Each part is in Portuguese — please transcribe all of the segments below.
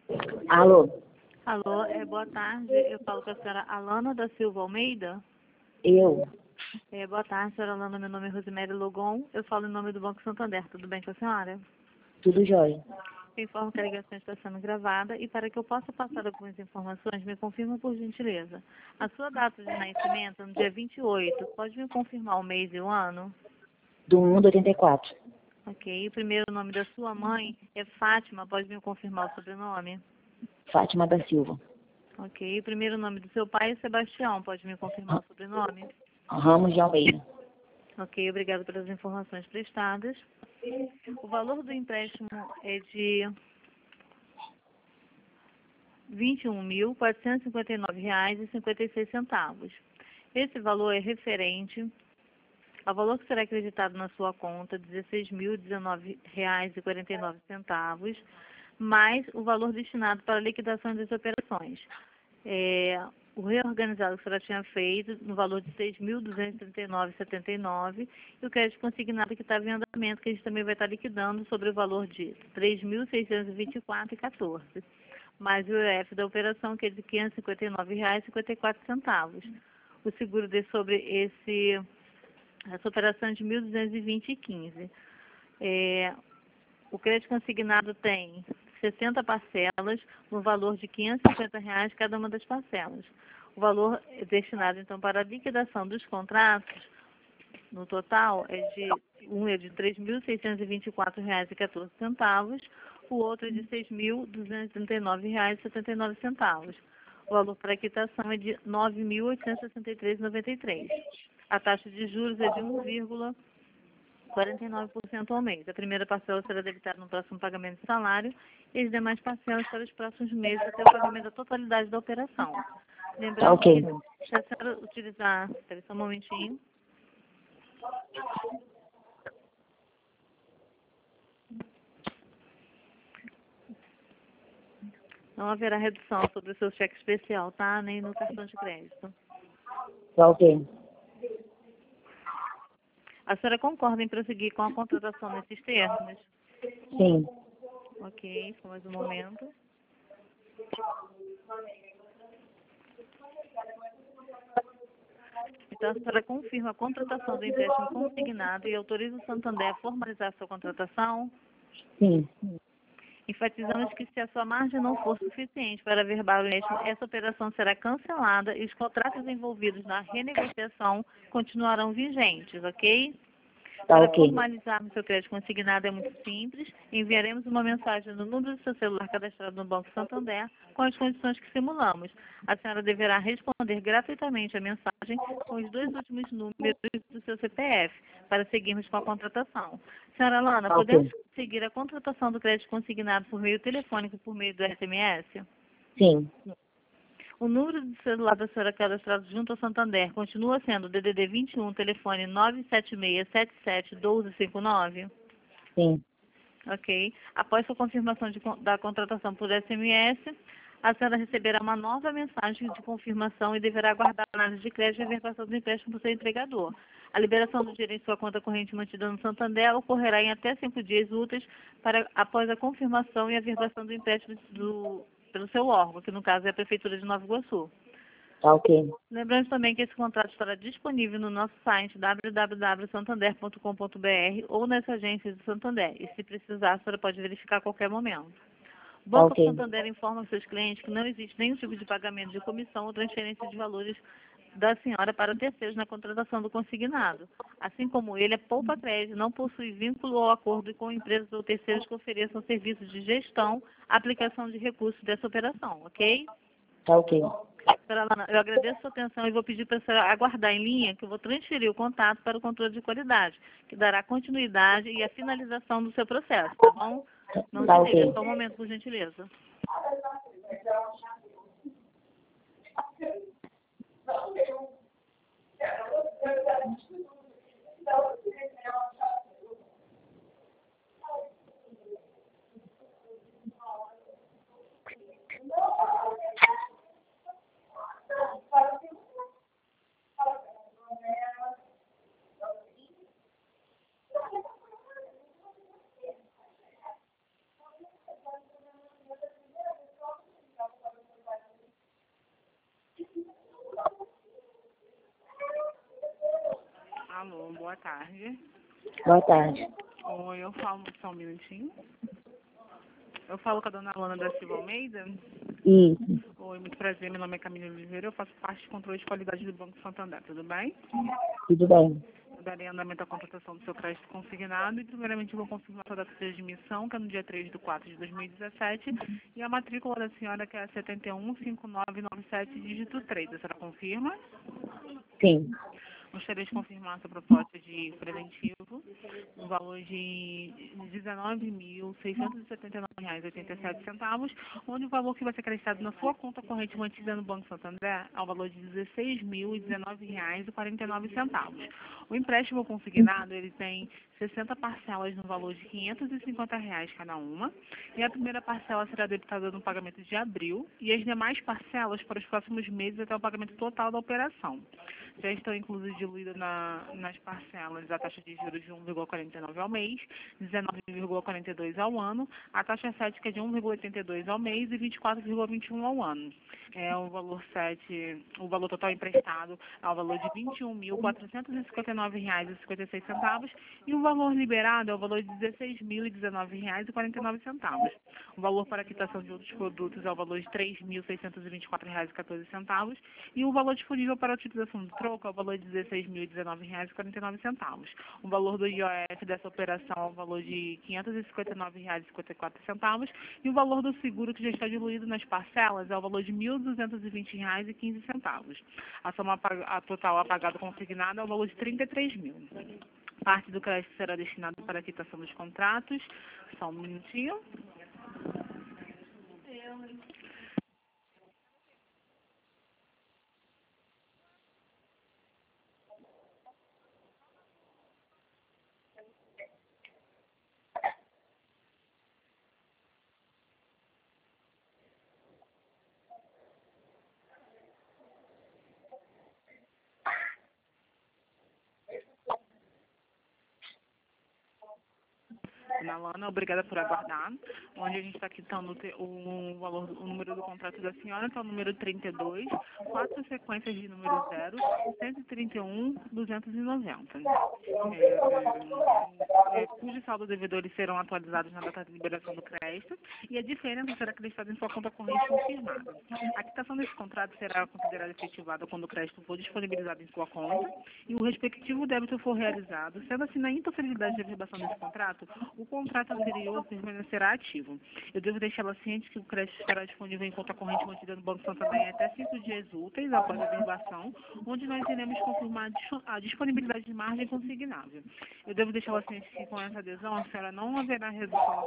Alô, Alô, boa tarde. Eu falo com a senhora Alana da Silva Almeida. eu? Boa tarde, senhora Alana. Meu nome é Rosemary Logon. Eu falo em nome do Banco Santander. Tudo bem com a senhora? Tudo jóia. Eu informo que a ligação está sendo gravada e para que eu possa passar algumas informações, me confirma por gentileza. A sua data de nascimento é no dia 28. Pode me confirmar o mês e o ano? Do 1 do 84. Ok. O primeiro nome da sua mãe é Fátima. Pode me confirmar o sobrenome? Fátima da Silva. Ok. O primeiro nome do seu pai é Sebastião. Pode me confirmar o sobrenome? Ramos de Almeida. Ok, obrigado pelas informações prestadas. O valor do empréstimo é de R$ 21.459,56. Esse valor é referente ao valor que será acreditado na sua conta, R$ 16.019,49, mais o valor destinado para a liquidação das operações. O reorganizado que a senhora tinha feito no valor de R$ 6.239,79 e o crédito consignado que estava em andamento, que a gente também vai estar liquidando sobre o valor de R$ 3.624,14, mais o IOF da operação, que é de R$ 559,54. O seguro sobre essa operação é de R$ 1.220,15. O crédito consignado tem 60 parcelas, no valor de R$ 550 cada uma das parcelas. O valor destinado, então, para a liquidação dos contratos, no total, um é de R$ 3.624,14, o outro é de R$ 6.239,79. O valor para a quitação é de R$ 9.863,93. A taxa de juros é de 1,49% ao mês. A primeira parcela será debitada no próximo pagamento de salário e as demais parcelas para os próximos meses até o pagamento da totalidade da operação. Lembrando Ok. que se a senhora utilizar... Espera só um momentinho. Não haverá redução sobre o seu cheque especial, tá? Nem no cartão de crédito. Tá ok. A senhora concorda em prosseguir com a contratação nesses termos? Sim. Ok, só mais um momento. Então, a senhora confirma a contratação do empréstimo consignado e autoriza o Santander a formalizar sua contratação? Sim. Enfatizamos que se a sua margem não for suficiente para averbar o empréstimo, essa operação será cancelada e os contratos envolvidos na renegociação continuarão vigentes, ok? Tá Para ok. formalizarmos seu crédito consignado é muito simples. Enviaremos uma mensagem no número do seu celular cadastrado no Banco Santander com as condições que simulamos. A senhora deverá responder gratuitamente a mensagem com os 2 últimos números do seu CPF para seguirmos com a contratação. Senhora Lana, Tá podemos ok. seguir a contratação do crédito consignado por meio telefônico e por meio do SMS? Sim. O número de celular da senhora cadastrado junto ao Santander continua sendo o DDD 21, telefone 976771259? Sim. Ok. Após sua confirmação da contratação por SMS, a senhora receberá uma nova mensagem de confirmação e deverá aguardar a análise de crédito e a verbação do empréstimo do seu entregador. A liberação do dinheiro em sua conta corrente mantida no Santander ocorrerá em até 5 dias úteis após a confirmação e a verbação do empréstimo pelo seu órgão, que no caso é a Prefeitura de Nova Iguaçu. Tá ok. Lembrando também que esse contrato estará disponível no nosso site www.santander.com.br ou nas agências do Santander. E se precisar, a senhora pode verificar a qualquer momento. O Tá Banco ok. Santander informa aos seus clientes que não existe nenhum tipo de pagamento de comissão ou transferência de valores da senhora para terceiros na contratação do consignado. Assim como ele, a Poupa Crédito não possui vínculo ou acordo com empresas ou terceiros que ofereçam serviços de gestão, aplicação de recursos dessa operação, ok? Tá ok. Senhora Lana, eu agradeço a sua atenção e vou pedir para a senhora aguardar em linha, que eu vou transferir o contato para o controle de qualidade, que dará continuidade e a finalização do seu processo, tá bom? Não Tá desliga, ok. só um momento, por gentileza. boa tarde. Boa tarde. Oi, eu falo só um minutinho. Eu falo com a dona Alana da Silva Almeida. Isso. Oi, muito prazer, meu nome é Camila Oliveira, eu faço parte de controle de qualidade do Banco Santander, tudo bem? Tudo bem. Eu darei andamento à contratação do seu crédito consignado e primeiramente vou confirmar a data de admissão, que é no dia 3/4/2017, e a matrícula da senhora, que é a 715997, dígito 3. A senhora confirma? Sim. Gostaria de confirmar essa proposta de preventivo, no valor de R$ 19.679,87, onde o valor que vai ser acrescido na sua conta corrente mantida no Banco Santander é o valor de R$ 16.019,49. O empréstimo consignado, ele tem 60 parcelas no valor de R$ 550 cada uma, e a primeira parcela será debitada no pagamento de abril, e as demais parcelas para os próximos meses até o pagamento total da operação. Já estão inclusas diluídas nas parcelas a taxa de juros de 1,49 ao mês, 19,42 ao ano, a taxa CET que é de 1,82 ao mês e 24,21 ao ano. O valor total emprestado é o valor de R$ 21.459,56 e o valor liberado é o valor de R$ 16.019,49. O valor para quitação de outros produtos é o valor de R$ 3.624,14 e o valor disponível para a utilização do troco é o valor de R$ 16.019,49. O valor do IOF dessa operação é o valor de R$ 559,54 e o valor do seguro que já está diluído nas parcelas é o valor de R$ 1.220,15. A soma total a pagada consignada é o valor de R$ 33.000. Parte do crédito será destinado para a quitação dos contratos. Só um minutinho. Dona Lana, obrigada por aguardar. Onde a gente está quitando o número do contrato da senhora, que é o número 32, 4 sequências de número 0, 131, 290. Cujos saldos devedores serão atualizados na data de liberação do crédito e a diferença será acreditada em sua conta corrente confirmada. A quitação desse contrato será considerada efetivada quando o crédito for disponibilizado em sua conta e o respectivo débito for realizado. Sendo assim, na impossibilidade de averbação desse contrato, o contrato anterior permanecerá ativo. Eu devo deixá-la ciente que o crédito estará disponível em conta corrente mantida no Banco Santander em até 5 dias úteis após a averbação, onde nós iremos confirmar a disponibilidade de margem consignável. Eu devo deixá-la ciente que com essa adesão a senhora não haverá redução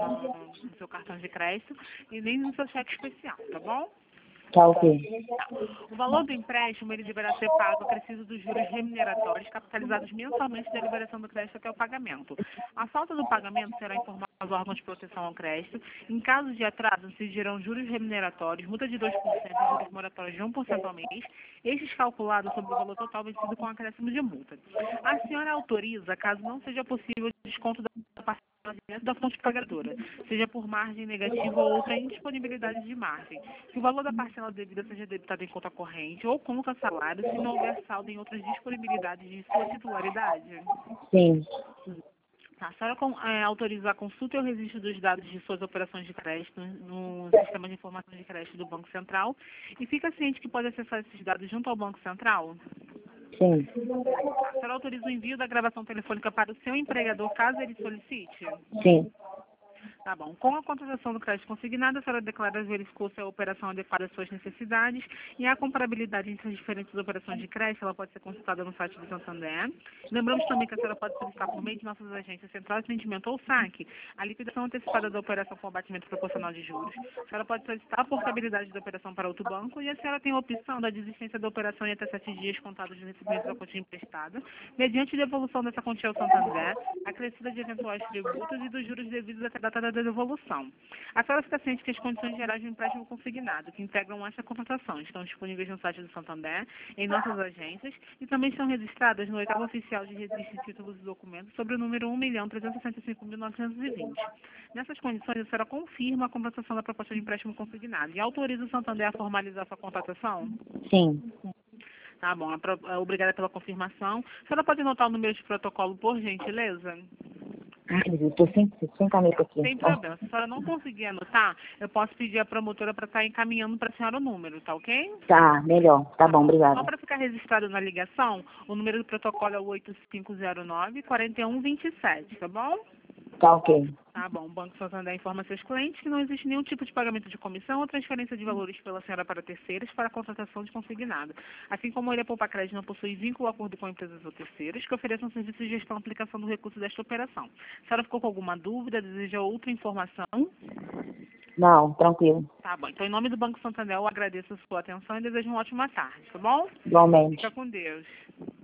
no seu cartão de crédito e nem no seu cheque especial, tá bom? Tá ok. O valor do empréstimo ele deverá ser pago acrescido dos juros remuneratórios capitalizados mensalmente da liberação do crédito até o pagamento. A falta do pagamento será informada aos órgãos de proteção ao crédito. Em caso de atraso, se gerarão juros remuneratórios, multa de 2% e juros moratórios de 1% ao mês, estes calculados sobre o valor total vencido com acréscimo de multa. A senhora autoriza, caso não seja possível, o desconto da parcela da fonte pagadora, seja por margem negativa ou outra indisponibilidade de margem, que o valor da parcela devida seja debitado em conta corrente ou conta salário, se não houver saldo em outras disponibilidades de sua titularidade. Sim. Tá, a senhora autoriza a consulta e o registro dos dados de suas operações de crédito no Sistema de Informação de Crédito do Banco Central e fica ciente que pode acessar esses dados junto ao Banco Central? Sim. A senhora autoriza o envio da gravação telefônica para o seu empregador, caso ele solicite? Sim. Tá bom. Com a contratação do crédito consignado, a senhora declara e verificou se a operação adequada às suas necessidades e a comparabilidade entre as diferentes operações de crédito, ela pode ser consultada no site do Santander. Lembramos também que a senhora pode solicitar por meio de nossas agências Central de Atendimento ou SAC a liquidação antecipada da operação com abatimento proporcional de juros. A senhora pode solicitar a portabilidade da operação para outro banco e a senhora tem a opção da desistência da operação em até 7 dias contados de recebimento da quantia emprestada, mediante devolução dessa quantia ao Santander, acrescida de eventuais tributos e dos juros devidos até a data da devolução. A senhora fica ciente que as condições gerais do empréstimo consignado, que integram essa contratação, estão disponíveis no site do Santander, em nossas agências, e também estão registradas no oitavo oficial de registro de títulos e documentos sobre o número 1.365.920. Nessas condições, a senhora confirma a contratação da proposta de empréstimo consignado e autoriza o Santander a formalizar sua contratação? Sim. Tá bom, obrigada pela confirmação. A senhora pode anotar o número de protocolo, por gentileza? Ai, eu estou sem caneta aqui. Sem problema. Se a senhora não conseguir anotar, eu posso pedir à promotora para estar encaminhando para a senhora o número, tá ok? Tá, melhor. Tá bom, Só obrigada. para ficar registrado na ligação, o número do protocolo é o 8509-4127, tá bom? Tá ok. Tá bom. O Banco Santander informa seus clientes que não existe nenhum tipo de pagamento de comissão ou transferência de valores pela senhora para terceiros para a contratação de consignado. Assim como a Ilha Poupa Crédito não possui vínculo ou acordo com empresas ou terceiros que ofereçam serviços de gestão e aplicação do recurso desta operação. A senhora ficou com alguma dúvida? Deseja outra informação? Não, tranquilo. Tá bom. Então, em nome do Banco Santander, eu agradeço a sua atenção e desejo uma ótima tarde, tá bom? Igualmente. Fica com Deus.